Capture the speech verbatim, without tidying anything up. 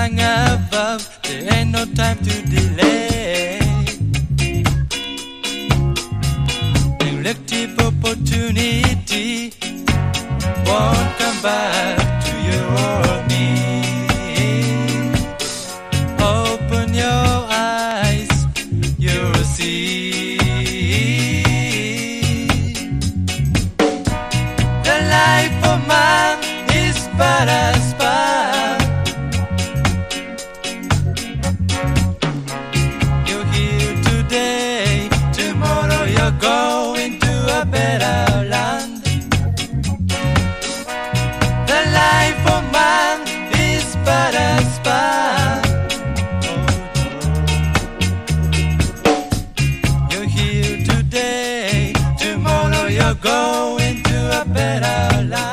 flying above, there ain't no time to delay. Elective opportunity won't come back to you or me. Open your eyes, you'll see. The life of man is but a spark. You're here today, tomorrow you're going to a better land. The life of man is but a spark. You're here today, tomorrow you're going to a better land.